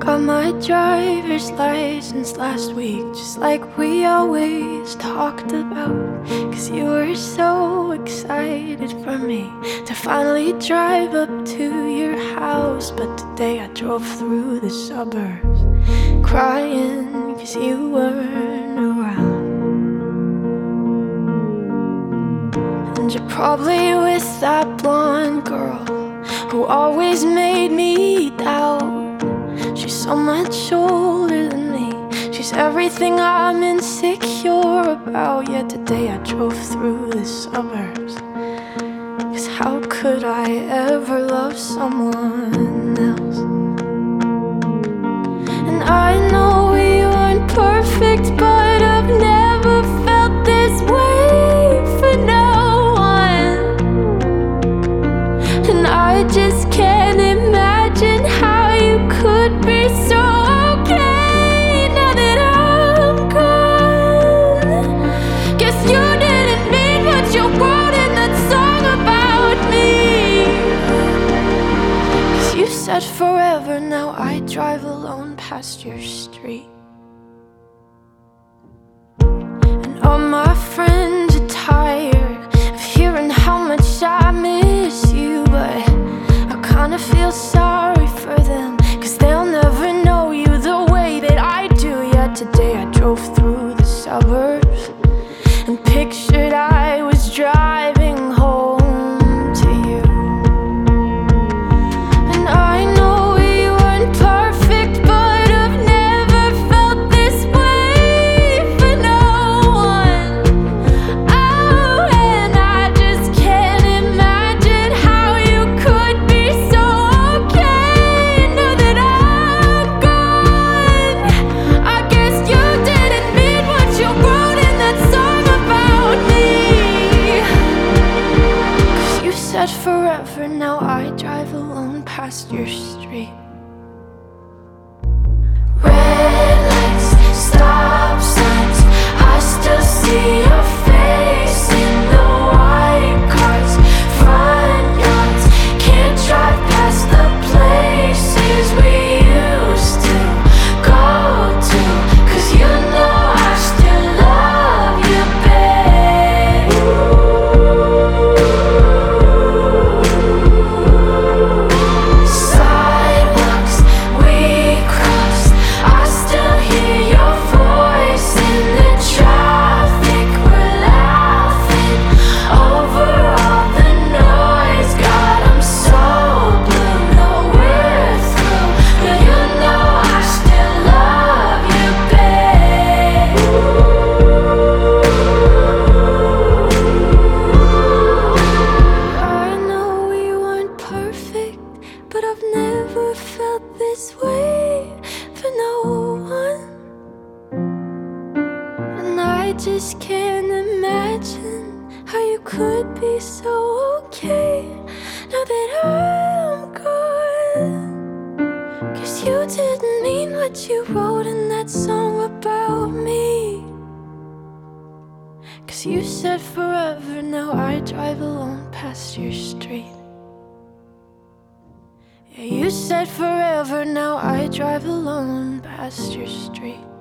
Got my driver's license last week, just like we always talked about. 'Cause you were so excited for me to finally drive up to your house. But today I drove through the suburbs crying 'cause you weren't around. And you're probably with that blonde girl who always made me doubt. She's so much older than me, she's everything I'm insecure about. Yet today I drove through the suburbs, 'cause how could I ever love someone else? And I know we weren't perfect, but I've never felt this way for no one. And I just can't imagine how you could be so okay now that I'm gone. Guess you didn't mean what you wrote in that song about me. 'Cause you said forever, now I drive alone past your street. And all my friends are tired of hearing how much I miss you, but I kinda feel sorry for them, 'cause they'll never know you the way that I do. Yet today I drove through the suburbs and pictured I was driving home to you. And I know we weren't perfect, but I've never felt this way for no one. Oh, and I just can't imagine how you could be so okay now that I'm gone. I guess you didn't mean what you wrote in that song about me. 'Cause you said forever, now I drive alone past your street. Red lights, stop signs, I still see your face in the white cars, front yards. Can't drive past the places we used to go to, 'cause you know I still love you, babe. Sidewalks we crossed, I still hear your voice in the traffic. We're laughing over all the noise. God, I'm so blue, no we're through, but you know I still love you, babe. I know we weren't perfect, but I've never felt this way for no one. And I just can't imagine how you could be so okay now that I'm gone. 'Cause you didn't mean what you wrote in that song about me. 'Cause you said forever, now I drive alone past your street. Yeah, you said forever, now I drive alone past your street.